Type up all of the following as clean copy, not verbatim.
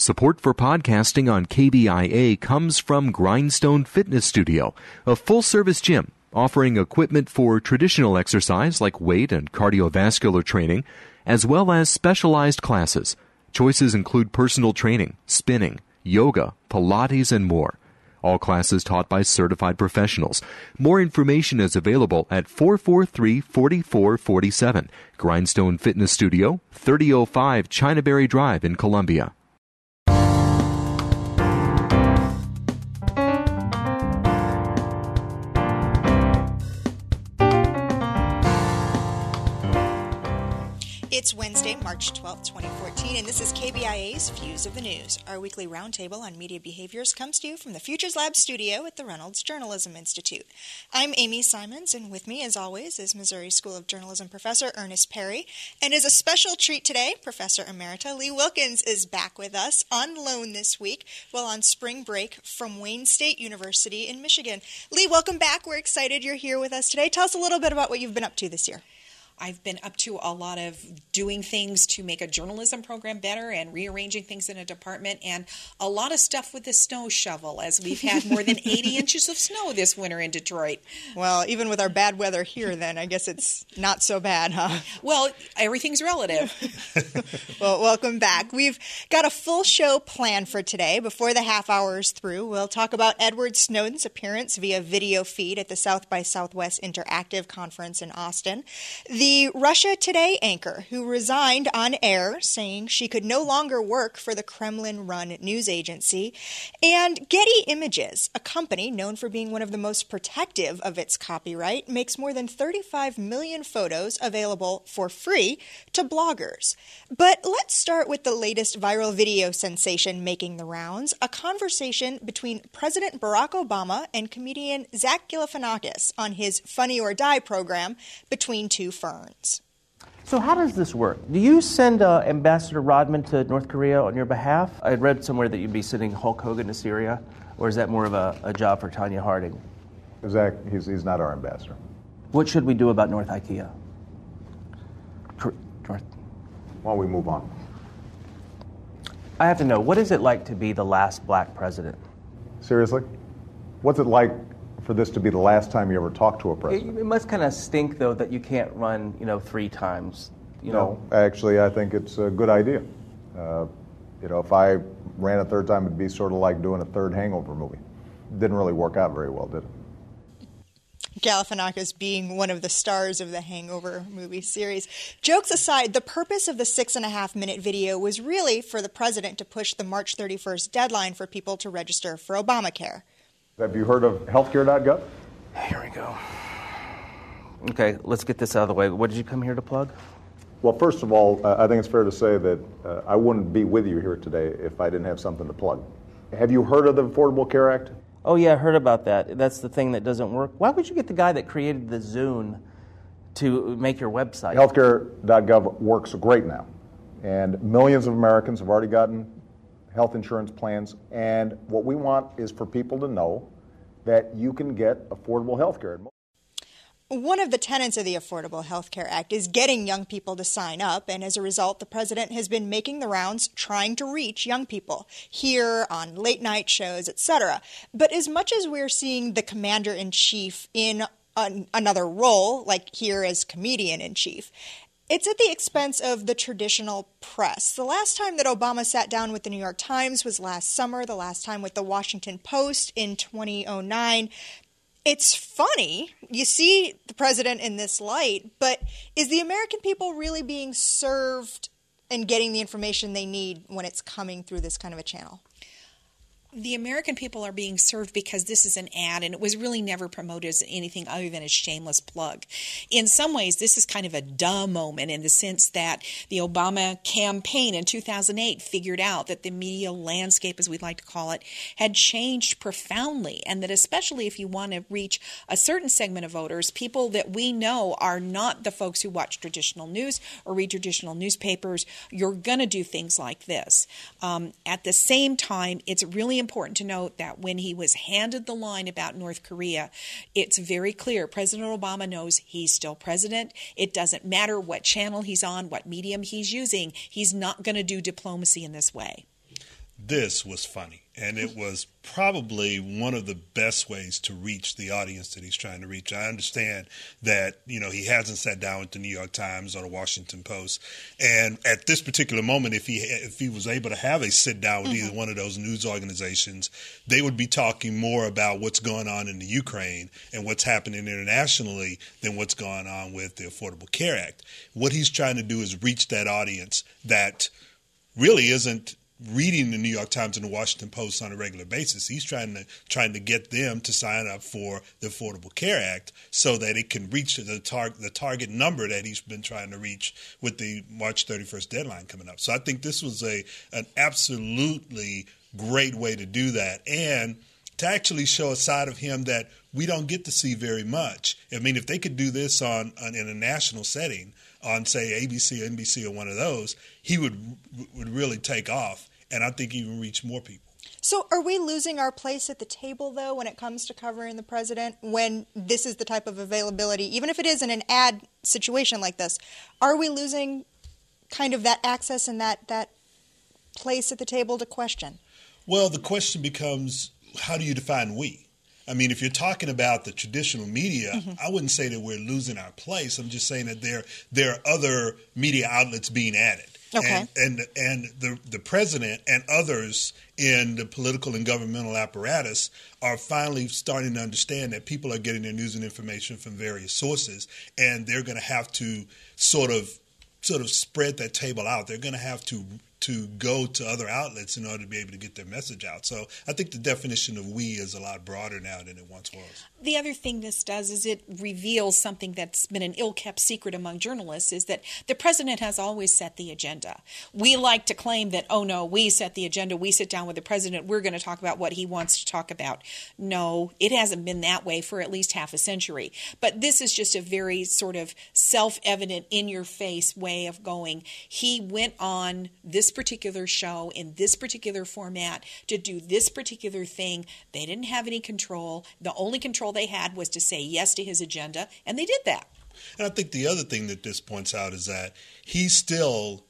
Support for podcasting on KBIA comes from Grindstone Fitness Studio, a full-service gym offering equipment for traditional exercise like weight and cardiovascular training, as well as specialized classes. Choices include personal training, spinning, yoga, Pilates, and more. All classes taught by certified professionals. More information is available at 443-4447. Grindstone Fitness Studio, 3005 Chinaberry Drive in Columbia. It's Wednesday, March 12th, 2014, and this is KBIA's Views of the News. Our weekly roundtable on media behaviors comes to you from the Futures Lab studio at the Reynolds Journalism Institute. I'm Amy Simons, and with me, as always, is Missouri School of Journalism professor Ernest Perry. And as a special treat today, Professor Emerita Lee Wilkins is back with us on loan this week while on spring break from Wayne State University in Michigan. Lee, welcome back. We're excited you're here with us today. Tell us a little bit about what you've been up to this year. I've been up to a lot of doing things to make a journalism program better and rearranging things in a department and a lot of stuff with the snow shovel as we've had more than 80 inches of snow this winter in Detroit. Well, even with our bad weather here then, I guess it's not so bad, huh? Well, everything's relative. Well, welcome back. We've got a full show planned for today. Before the half hour is through, we'll talk about Edward Snowden's appearance via video feed at the South by Southwest Interactive Conference in Austin. The Russia Today anchor who resigned on air saying she could no longer work for the Kremlin-run news agency, and Getty Images, a company known for being one of the most protective of its copyright, makes more than 35 million photos available for free to bloggers. But let's start with the latest viral video sensation making the rounds, a conversation between President Barack Obama and comedian Zach Galifianakis on his Funny or Die program, Between Two Ferns. So how does this work? Do you send Ambassador Rodman to North Korea on your behalf? I had read somewhere that you'd be sending Hulk Hogan to Syria, or is that more of a job for Tanya Harding? Zach, he's not our ambassador. What should we do about North IKEA? North. Why don't we move on? I have to know, what is it like to be the last black president? Seriously? What's it like for this to be the last time you ever talk to a president? It must kind of stink, though, that you can't run, 3 times. No, actually, I think it's a good idea. If I ran a third time, it'd be sort of like doing a third Hangover movie. Didn't really work out very well, did it? Galifianakis being one of the stars of the Hangover movie series. Jokes aside, the purpose of the 6.5-minute video was really for the president to push the March 31st deadline for people to register for Obamacare. Have you heard of healthcare.gov? Here we go. Okay, let's get this out of the way. What did you come here to plug? Well, first of all, I think it's fair to say that I wouldn't be with you here today if I didn't have something to plug. Have you heard of the Affordable Care Act? Oh, yeah, I heard about that. That's the thing that doesn't work. Why would you get the guy that created the Zune to make your website? Healthcare.gov works great now, and millions of Americans have already gotten health insurance plans, and what we want is for people to know that you can get affordable health care. One of the tenets of the Affordable Health Care Act is getting young people to sign up, and as a result, the president has been making the rounds trying to reach young people, here, on late-night shows, etc. But as much as we're seeing the commander-in-chief in another role, like here as comedian-in-chief, it's at the expense of the traditional press. The last time that Obama sat down with the New York Times was last summer, the last time with the Washington Post in 2009. It's funny. You see the president in this light, but is the American people really being served and getting the information they need when it's coming through this kind of a channel? The American people are being served because this is an ad, and it was really never promoted as anything other than a shameless plug. In some ways, this is kind of a duh moment in the sense that the Obama campaign in 2008 figured out that the media landscape, as we'd like to call it, had changed profoundly, and that especially if you want to reach a certain segment of voters, people that we know are not the folks who watch traditional news or read traditional newspapers, you're going to do things like this. At the same time, it's really important to note that when he was handed the line about North Korea, it's very clear President Obama knows he's still president. It doesn't matter what channel he's on, what medium he's using. He's not going to do diplomacy in this way. this was funny. And it was probably one of the best ways to reach the audience that he's trying to reach. I understand that, he hasn't sat down with the New York Times or the Washington Post. And at this particular moment, if he was able to have a sit down with either one of those news organizations, they would be talking more about what's going on in the Ukraine and what's happening internationally than what's going on with the Affordable Care Act. What he's trying to do is reach that audience that really isn't reading the New York Times and the Washington Post on a regular basis. He's trying to get them to sign up for the Affordable Care Act so that it can reach the target number that he's been trying to reach with the March 31st deadline coming up. So I think this was an absolutely great way to do that, and to actually show a side of him that we don't get to see very much. I mean, if they could do this in a national setting on, say, ABC or NBC or one of those, he would really take off. And I think he would reach more people. So are we losing our place at the table, though, when it comes to covering the president, when this is the type of availability, even if it is in an ad situation like this? Are we losing kind of that access and that place at the table to question? Well, the question becomes, how do you define we? I mean, if you're talking about the traditional media, I wouldn't say that we're losing our place. I'm just saying that there are other media outlets being added. Okay. And the president and others in the political and governmental apparatus are finally starting to understand that people are getting their news and information from various sources, and they're going to have to sort of spread that table out. They're going to have to go to other outlets in order to be able to get their message out. So I think the definition of we is a lot broader now than it once was. The other thing this does is it reveals something that's been an ill-kept secret among journalists, is that the president has always set the agenda. We like to claim that, oh no, we set the agenda, we sit down with the president, we're going to talk about what he wants to talk about. No, it hasn't been that way for at least half a century. But this is just a very sort of self-evident, in-your-face way of going. He went on this particular show in this particular format to do this particular thing. They didn't have any control. The only control they had was to say yes to his agenda, and they did that. And I think the other thing that this points out is that he's still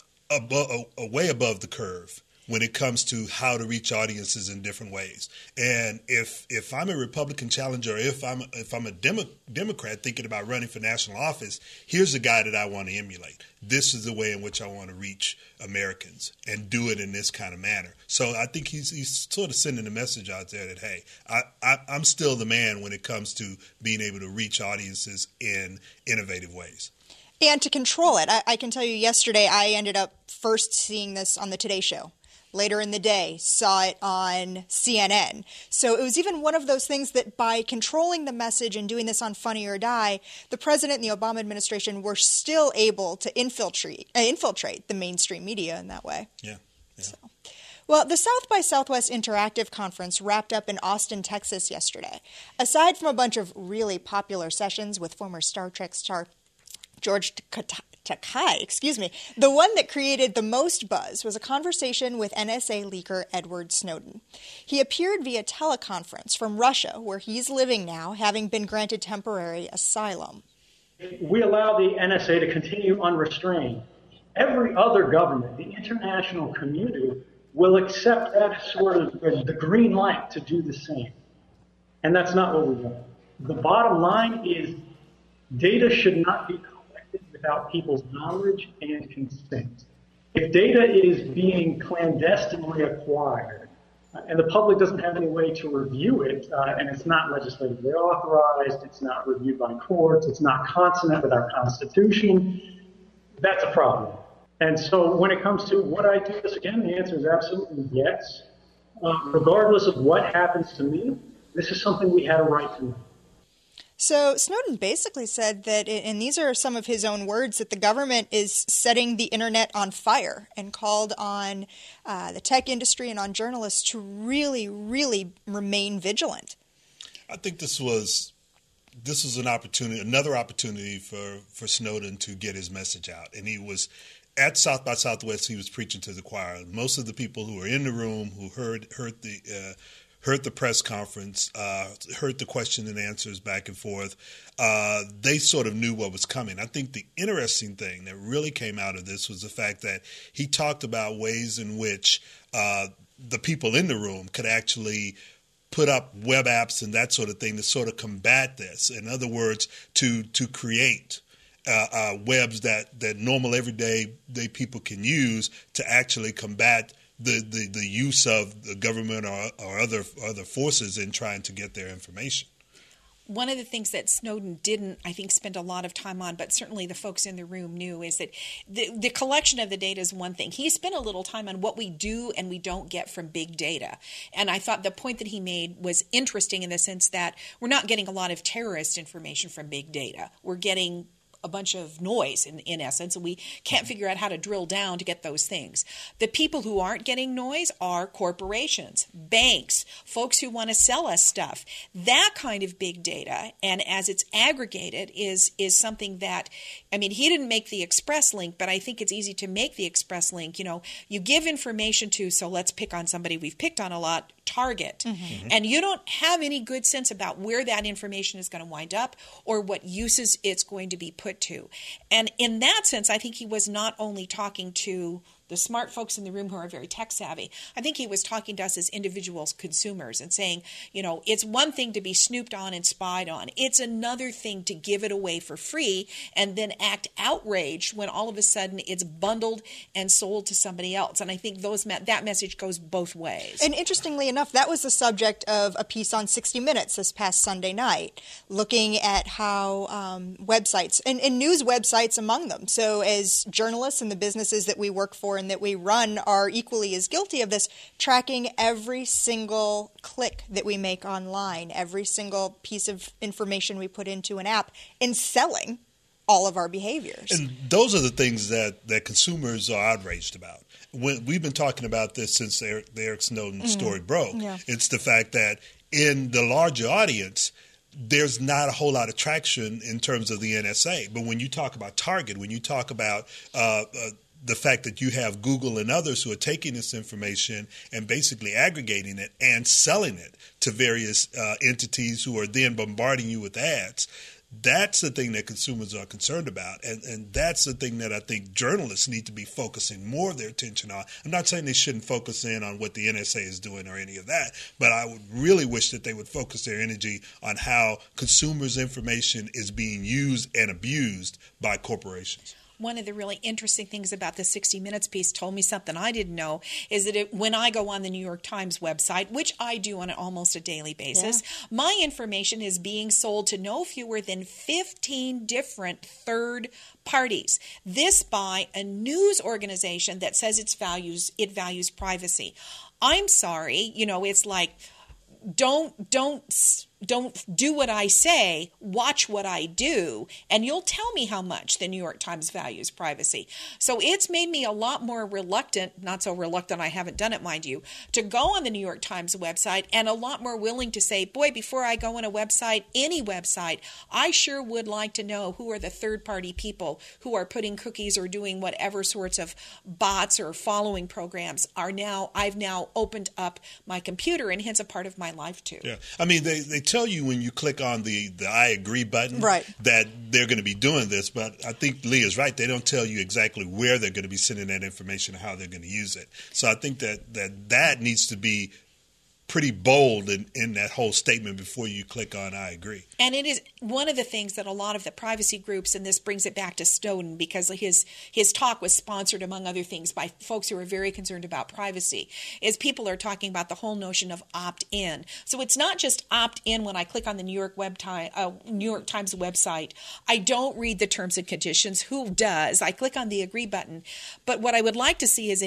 way above the curve when it comes to how to reach audiences in different ways. And if I'm a Republican challenger, if I'm a Democrat thinking about running for national office, here's a guy that I want to emulate. This is the way in which I want to reach Americans and do it in this kind of manner. So I think he's sort of sending a message out there that, hey, I'm still the man when it comes to being able to reach audiences in innovative ways. And to control it. I can tell you yesterday I ended up first seeing this on the Today Show. Later in the day, saw it on CNN. So it was even one of those things that by controlling the message and doing this on Funny or Die, the president and the Obama administration were still able to infiltrate the mainstream media in that way. Yeah. So. Well, the South by Southwest Interactive Conference wrapped up in Austin, Texas yesterday. Aside from a bunch of really popular sessions with former Star Trek star George Takei, the one that created the most buzz was a conversation with NSA leaker Edward Snowden. He appeared via teleconference from Russia, where he's living now, having been granted temporary asylum. We allow the NSA to continue unrestrained. Every other government, the international community, will accept that as sort of the green light to do the same. And that's not what we want. The bottom line is data should not be collected without people's knowledge and consent. If data is being clandestinely acquired and the public doesn't have any way to review it, and it's not legislatively authorized, it's not reviewed by courts, it's not consonant with our Constitution, that's a problem. And so when it comes to would I do this again, the answer is absolutely yes. Regardless of what happens to me, this is something we had a right to know. So Snowden basically said that, and these are some of his own words, that the government is setting the internet on fire, and called on the tech industry and on journalists to really, really remain vigilant. I think this was an opportunity, another opportunity for Snowden to get his message out. And he was at South by Southwest. He was preaching to the choir. Most of the people who were in the room who heard the press conference, heard the question and answers back and forth, they sort of knew what was coming. I think the interesting thing that really came out of this was the fact that he talked about ways in which the people in the room could actually put up web apps and that sort of thing to sort of combat this. In other words, to create webs that normal everyday people can use to actually combat the use of the government or other forces in trying to get their information. One of the things that Snowden didn't, I think, spend a lot of time on, but certainly the folks in the room knew, is that the collection of the data is one thing. He spent a little time on what we do and we don't get from big data. And I thought the point that he made was interesting in the sense that we're not getting a lot of terrorist information from big data. We're getting a bunch of noise in essence, and we can't figure out how to drill down to get those things. The people who aren't getting noise are corporations, banks, folks who want to sell us stuff. That kind of big data, and as it's aggregated, is something that, I mean, he didn't make the express link, but I think it's easy to make the express link. You know, you give information to, so let's pick on somebody we've picked on a lot, Target, and you don't have any good sense about where that information is going to wind up or what uses it's going to be put to. And in that sense, I think he was not only talking to the smart folks in the room who are very tech savvy. I think he was talking to us as individuals, consumers, and saying, you know, it's one thing to be snooped on and spied on. It's another thing to give it away for free and then act outraged when all of a sudden it's bundled and sold to somebody else. And I think that message goes both ways. And interestingly enough, that was the subject of a piece on 60 Minutes this past Sunday night, looking at how websites, and news websites among them. So as journalists and the businesses that we work for and that we run are equally as guilty of this, tracking every single click that we make online, every single piece of information we put into an app, and selling all of our behaviors. And those are the things that consumers are outraged about. We've been talking about this since the Eric Snowden story broke. Yeah. It's the fact that in the larger audience, there's not a whole lot of traction in terms of the NSA. But when you talk about Target, when you talk about the fact that you have Google and others who are taking this information and basically aggregating it and selling it to various entities who are then bombarding you with ads, that's the thing that consumers are concerned about. And that's the thing that I think journalists need to be focusing more of their attention on. I'm not saying they shouldn't focus in on what the NSA is doing or any of that, but I would really wish that they would focus their energy on how consumers' information is being used and abused by corporations. One of the really interesting things about the 60 Minutes piece told me something I didn't know, is that when I go on the New York Times website, which I do on almost a daily basis, my information is being sold to no fewer than 15 different third parties. This by a news organization that says it values privacy. I'm sorry, you know, it's like, don't do what I say, watch what I do, and you'll tell me how much the New York Times values privacy. So it's made me a lot more reluctant, not so reluctant, I haven't done it, mind you, to go on the New York Times website, and a lot more willing to say, boy, before I go on a website, any website, I sure would like to know who are the third-party people who are putting cookies or doing whatever sorts of bots or following programs I've now opened up my computer, and hence a part of my life too. Yeah, I mean, they tell you when you click on the I agree button that they're going to be doing this, but I think Leah's right. They don't tell you exactly where they're going to be sending that information and how they're going to use it. So I think that needs to be pretty bold in that whole statement before you click on I agree. And it is one of the things that a lot of the privacy groups, and this brings it back to Snowden, because his talk was sponsored, among other things, by folks who are very concerned about privacy, is people are talking about the whole notion of opt-in. So it's not just opt-in when I click on the New York Times website. I don't read the terms and conditions. Who does? I click on the agree button. But what I would like to see is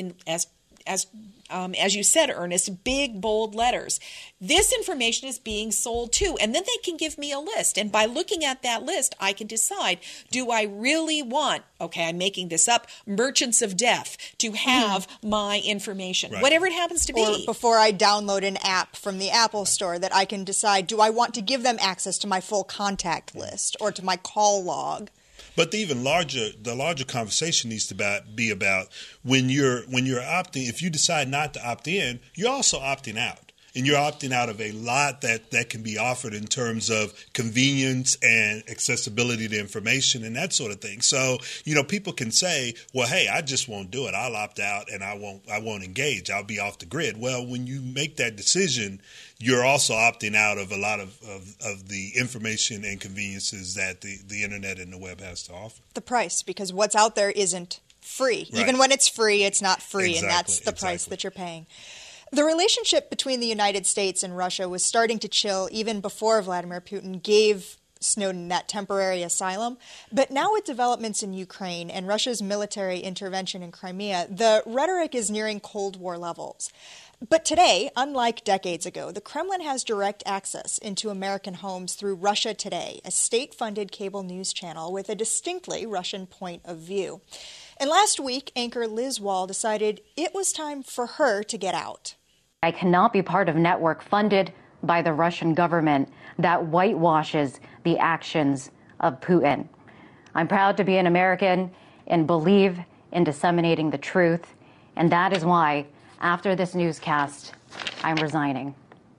as you said, Ernest, big, bold letters. This information is being sold too. And then they can give me a list. And by looking at that list, I can decide, do I really want, okay, I'm making this up, merchants of death to have my information, whatever it happens to be. Or before I download an app from the Apple Store, that I can decide, do I want to give them access to my full contact list or to my call log? But the larger conversation needs to be about when you're opting. If you decide not to opt in, you're also opting out. And you're opting out of a lot that can be offered in terms of convenience and accessibility to information and that sort of thing. So, people can say, well, hey, I just won't do it. I'll opt out and I won't engage. I'll be off the grid. Well, when you make that decision, you're also opting out of a lot of the information and conveniences that the internet and the web has to offer. The price, because what's out there isn't free. Right. Even when it's free, it's not free, Exactly, and that's the price that you're paying. The relationship between the United States and Russia was starting to chill even before Vladimir Putin gave Snowden that temporary asylum. But now with developments in Ukraine and Russia's military intervention in Crimea, the rhetoric is nearing Cold War levels. But today, unlike decades ago, the Kremlin has direct access into American homes through Russia Today, a state-funded cable news channel with a distinctly Russian point of view. And last week, anchor Liz Wall decided it was time for her to get out. I cannot be part of a network funded by the Russian government that whitewashes the actions of Putin. I'm proud to be an American and believe in disseminating the truth, and that is why, after this newscast, I'm resigning.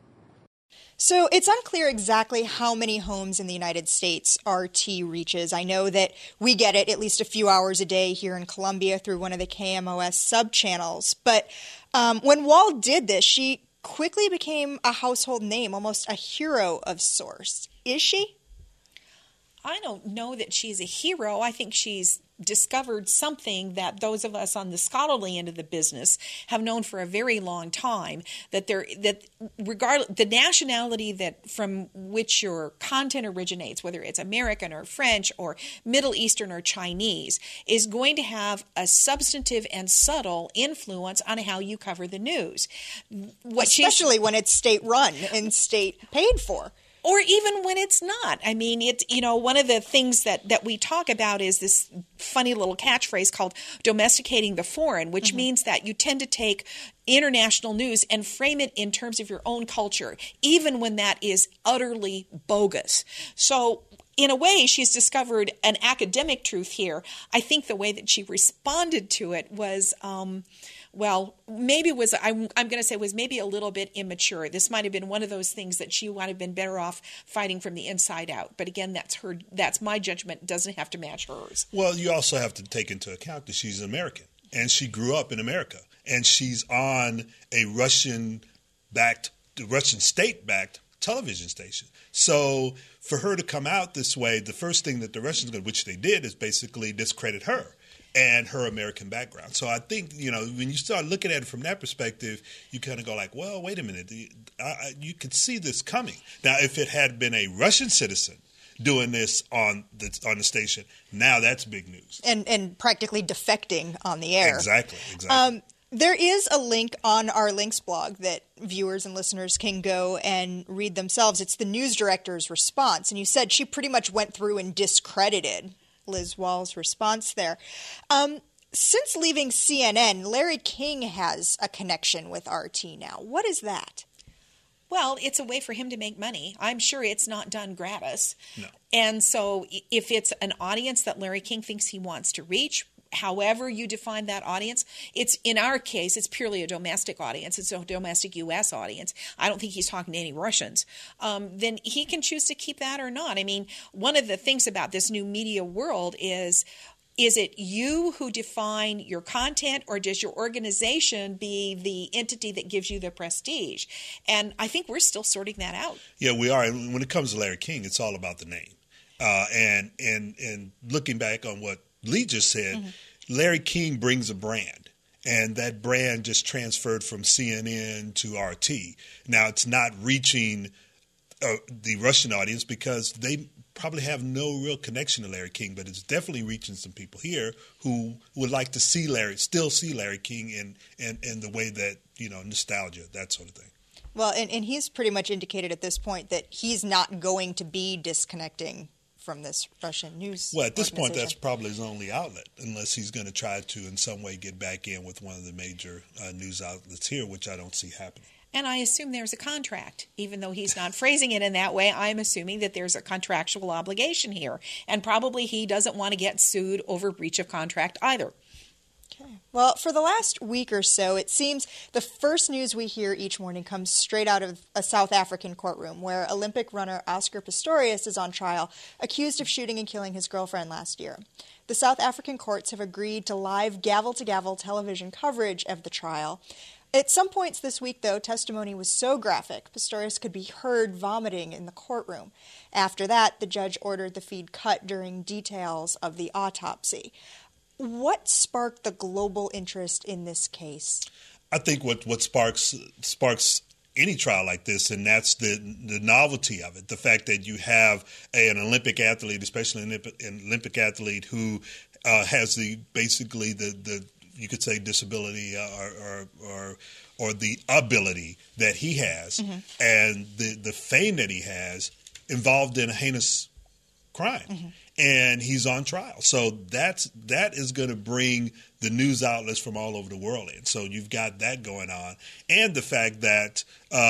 So it's unclear exactly how many homes in the United States RT reaches. I know that we get it at least a few hours a day here in Columbia through one of the KMOS sub-channels. But when Wall did this, she quickly became a household name, almost a hero of sorts. Is she? I don't know that she's a hero. I think she's discovered something that those of us on the scholarly end of the business have known for a very long time, that regardless the nationality that from which your content originates, whether it's American or French or Middle Eastern or Chinese, is going to have a substantive and subtle influence on how you cover the news. Especially when it's state run and state paid for. Or even when it's not. I mean, it's, one of the things that we talk about is this funny little catchphrase called domesticating the foreign, which means that you tend to take international news and frame it in terms of your own culture, even when that is utterly bogus. So in a way, she's discovered an academic truth here. I think the way that she responded to it was, I'm going to say was maybe a little bit immature. This might have been one of those things that she might have been better off fighting from the inside out. But again, that's my judgment. It doesn't have to match hers. Well, you also have to take into account that she's an American and she grew up in America and she's on a Russian state-backed television station. So for her to come out this way, the first thing that the Russians did, which they did, is basically discredit her and her American background. So I think, when you start looking at it from that perspective, you kind of go like, well, wait a minute. You could see this coming. Now, if it had been a Russian citizen doing this on the station, now that's big news. And practically defecting on the air. Exactly. There is a link on our Links blog that viewers and listeners can go and read themselves. It's the news director's response. And you said she pretty much went through and discredited Liz Wall's response there. Since leaving CNN, Larry King has a connection with RT now. What is that? Well, it's a way for him to make money. I'm sure it's not done gratis. No. And so if it's an audience that Larry King thinks he wants to reach, however you define that audience, in our case, it's purely a domestic audience. It's a domestic U.S. audience. I don't think he's talking to any Russians. Then he can choose to keep that or not. I mean, one of the things about this new media world is it you who define your content, or does your organization be the entity that gives you the prestige? And I think we're still sorting that out. Yeah, we are. When it comes to Larry King, it's all about the name. And looking back on what Lee just said, Larry King brings a brand, and that brand just transferred from CNN to RT. Now, it's not reaching the Russian audience because they probably have no real connection to Larry King, but it's definitely reaching some people here who would like to see Larry King in the way that, nostalgia, that sort of thing. Well, and he's pretty much indicated at this point that he's not going to be disconnecting from this Russian news. Well, at this point, that's probably his only outlet, unless he's going to try to in some way get back in with one of the major news outlets here, which I don't see happening. And I assume there's a contract. Even though he's not phrasing it in that way, I'm assuming that there's a contractual obligation here. And probably he doesn't want to get sued over breach of contract either. Well, for the last week or so, it seems the first news we hear each morning comes straight out of a South African courtroom where Olympic runner Oscar Pistorius is on trial, accused of shooting and killing his girlfriend last year. The South African courts have agreed to live gavel-to-gavel television coverage of the trial. At some points this week, though, testimony was so graphic, Pistorius could be heard vomiting in the courtroom. After that, the judge ordered the feed cut during details of the autopsy. What sparked the global interest in this case? I think what sparks any trial like this, and that's the novelty of it. The fact that you have an Olympic athlete, especially an Olympic athlete who has basically the you could say disability or the ability that he has, and the fame that he has involved in a heinous crime. And he's on trial. So that is going to bring the news outlets from all over the world in. So you've got that going on. And the fact that,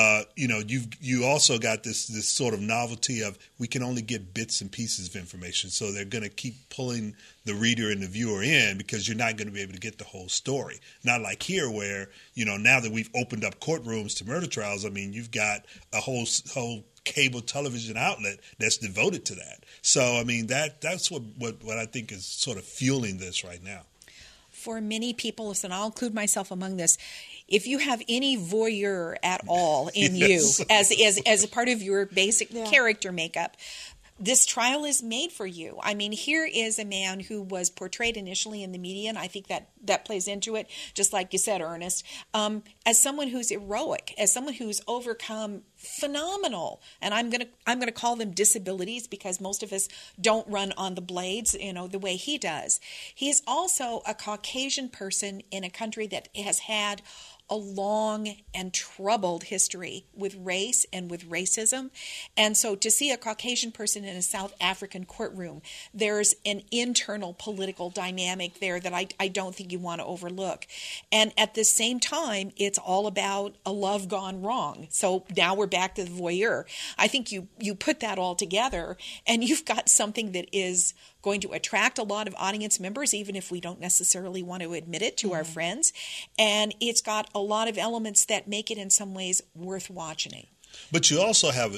you also got this sort of novelty of we can only get bits and pieces of information. So they're going to keep pulling the reader and the viewer in because you're not going to be able to get the whole story. Not like here where, now that we've opened up courtrooms to murder trials, I mean, you've got a whole cable television outlet that's devoted to that. So, I mean, that's what I think is sort of fueling this right now. For many people, and I'll include myself among this, if you have any voyeur at all in Yes. you as a part of your basic character makeup, this trial is made for you. I mean, here is a man who was portrayed initially in the media, and I think that plays into it, just like you said, Ernest, as someone who's heroic, as someone who's overcome phenomenal, and I'm gonna call them disabilities because most of us don't run on the blades, the way he does. He is also a Caucasian person in a country that has had a long and troubled history with race and with racism. And so to see a Caucasian person in a South African courtroom, there's an internal political dynamic there that I don't think you want to overlook. And at the same time, it's all about a love gone wrong. So now we're back to the voyeur. I think you put that all together and you've got something that is going to attract a lot of audience members, even if we don't necessarily want to admit it to our friends. And it's got a lot of elements that make it in some ways worth watching. But you also have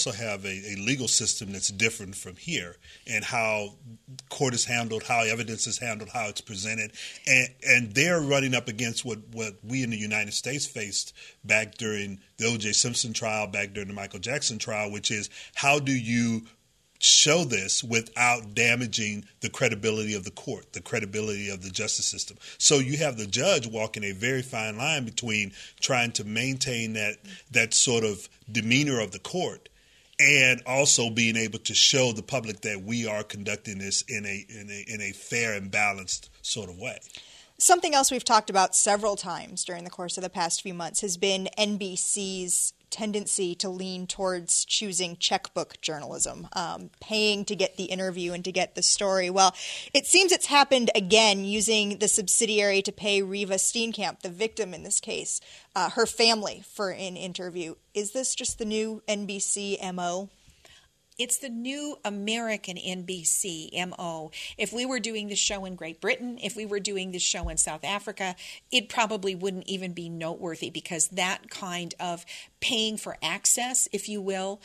a legal system that's different from here, and how court is handled, how evidence is handled, how it's presented, and they're running up against what we in the United States faced back during the O.J. Simpson trial, back during the Michael Jackson trial, which is how do you show this without damaging the credibility of the court, the credibility of the justice system. So you have the judge walking a very fine line between trying to maintain that sort of demeanor of the court and also being able to show the public that we are conducting this in a fair and balanced sort of way. Something else we've talked about several times during the course of the past few months has been NBC's tendency to lean towards choosing checkbook journalism, paying to get the interview and to get the story. Well, it seems it's happened again, using the subsidiary to pay Reva Steenkamp, the victim in this case, her family for an interview. Is this just the new NBC MO? It's the new American NBC MO. If we were doing this show in Great Britain, if we were doing this show in South Africa, it probably wouldn't even be noteworthy because that kind of paying for access, if you will,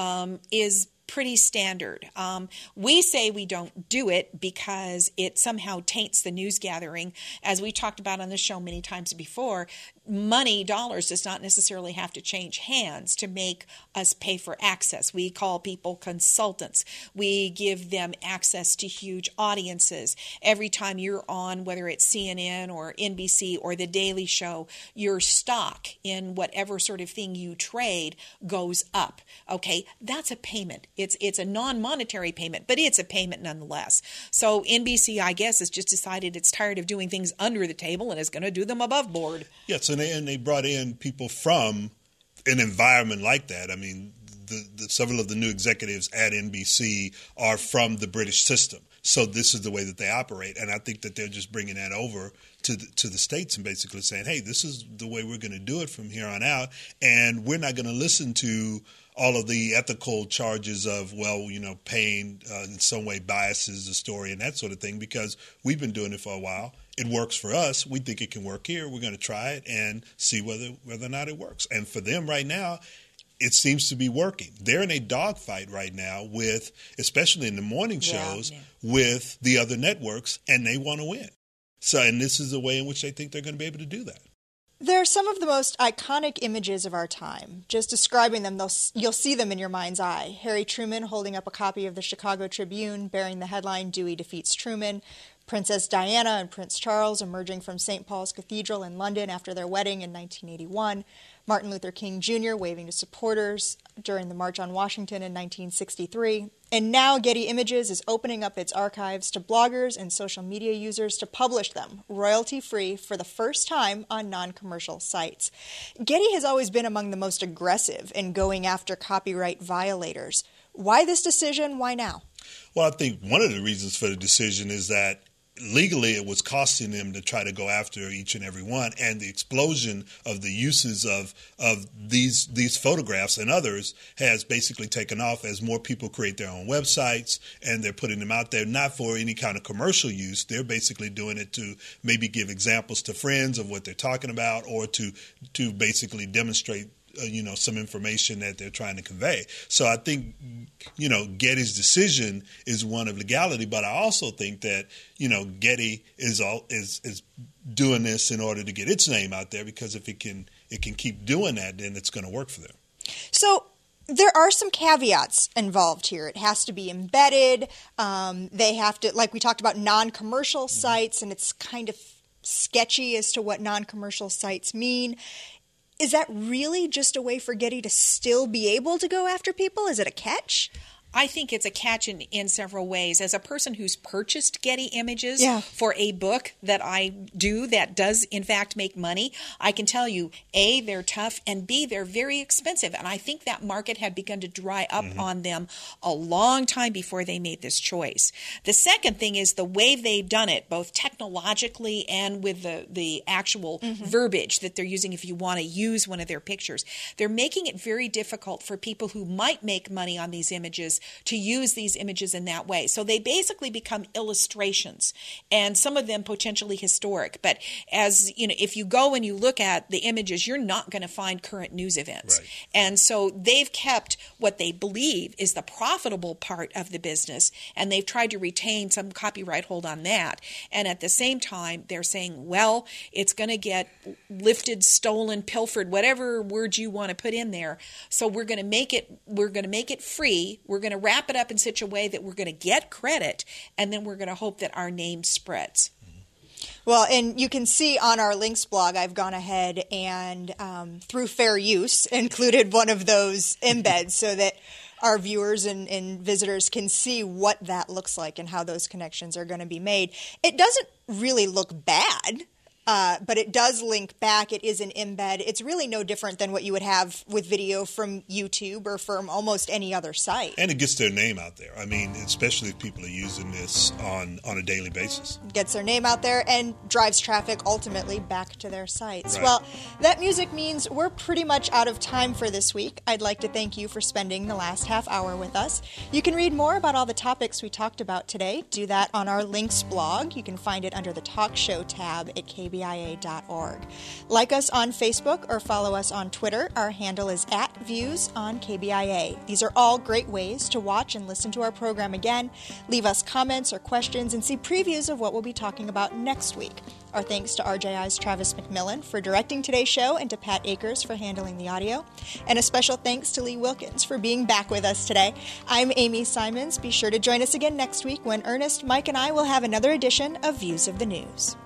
is pretty standard. We say we don't do it because it somehow taints the news gathering. As we talked about on the show many times before, money, dollars, does not necessarily have to change hands to make us pay for access. We call people consultants. We give them access to huge audiences. Every time you're on, whether it's CNN or NBC or The Daily Show, your stock in whatever sort of thing you trade goes up. Okay, that's a payment. It's a non-monetary payment, but it's a payment nonetheless. So NBC, I guess, has just decided it's tired of doing things under the table and is going to do them above board. Yes, and they brought in people from an environment like that. I mean, several of the new executives at NBC are from the British system. So this is the way that they operate. And I think that they're just bringing that over to the States and basically saying, hey, this is the way we're going to do it from here on out. And we're not going to listen to all of the ethical charges of, paying in some way biases the story and that sort of thing, because we've been doing it for a while. it works for us. We think it can work here. We're going to try it and see whether or not it works. And for them right now, it seems to be working. They're in a dogfight right now with, especially in the morning shows, with the other networks, and they want to win. So, and this is a way in which they think they're going to be able to do that. They're some of the most iconic images of our time. Just describing them, you'll see them in your mind's eye. Harry Truman holding up a copy of the Chicago Tribune bearing the headline, "Dewey Defeats Truman." Princess Diana and Prince Charles emerging from St. Paul's Cathedral in London after their wedding in 1981. Martin Luther King Jr. waving to supporters during the March on Washington in 1963. And now Getty Images is opening up its archives to bloggers and social media users to publish them royalty-free for the first time on non-commercial sites. Getty has always been among the most aggressive in going after copyright violators. Why this decision? Why now? Well, I think one of the reasons for the decision is that legally it was costing them to try to go after each and every one, and the explosion of the uses of these photographs and others has basically taken off as more people create their own websites, and they're putting them out there not for any kind of commercial use. They're basically doing it to maybe give examples to friends of what they're talking about, or to basically demonstrate some information that they're trying to convey. So I think, Getty's decision is one of legality, but I also think that, Getty is doing this in order to get its name out there, because if it can keep doing that, then it's going to work for them. So there are some caveats involved here. It has to be embedded. They have to, like we talked about, non-commercial sites, and it's kind of sketchy as to what non-commercial sites mean. Is that really just a way for Getty to still be able to go after people? Is it a catch? I think it's a catch in several ways. As a person who's purchased Getty Images for a book that I do that does, in fact, make money, I can tell you, A, they're tough, and B, they're very expensive. And I think that market had begun to dry up on them a long time before they made this choice. The second thing is the way they've done it, both technologically and with the actual verbiage that they're using if you want to use one of their pictures. They're making it very difficult for people who might make money on these images to use these images in that way. So they basically become illustrations, and some of them potentially historic. But as if you go and you look at the images, you're not going to find current news events. Right. And so they've kept what they believe is the profitable part of the business, and they've tried to retain some copyright hold on that. And at the same time, they're saying, well, it's going to get lifted, stolen, pilfered, whatever word you want to put in there. So we're going to make it free. We're going to wrap it up in such a way that we're going to get credit, and then we're going to hope that our name spreads. Well, and you can see on our links blog, I've gone ahead and, through fair use, included one of those embeds so that our viewers and visitors can see what that looks like and how those connections are going to be made. It doesn't really look bad. But it does link back. It is an embed. It's really no different than what you would have with video from YouTube or from almost any other site. And it gets their name out there. I mean, especially if people are using this on a daily basis. Gets their name out there and drives traffic ultimately back to their sites. Right. Well, that music means we're pretty much out of time for this week. I'd like to thank you for spending the last half hour with us. You can read more about all the topics we talked about today. Do that on our links blog. You can find it under the Talk Show tab at KBIA.org. Like us on Facebook or follow us on Twitter. Our handle is @ViewsOnKBIA. These are all great ways to watch and listen to our program again, leave us comments or questions, and see previews of what we'll be talking about next week. Our thanks to RJI's Travis McMillan for directing today's show, and to Pat Akers for handling the audio. And a special thanks to Lee Wilkins for being back with us today. I'm Amy Simons. Be sure to join us again next week when Ernest, Mike, and I will have another edition of Views of the News.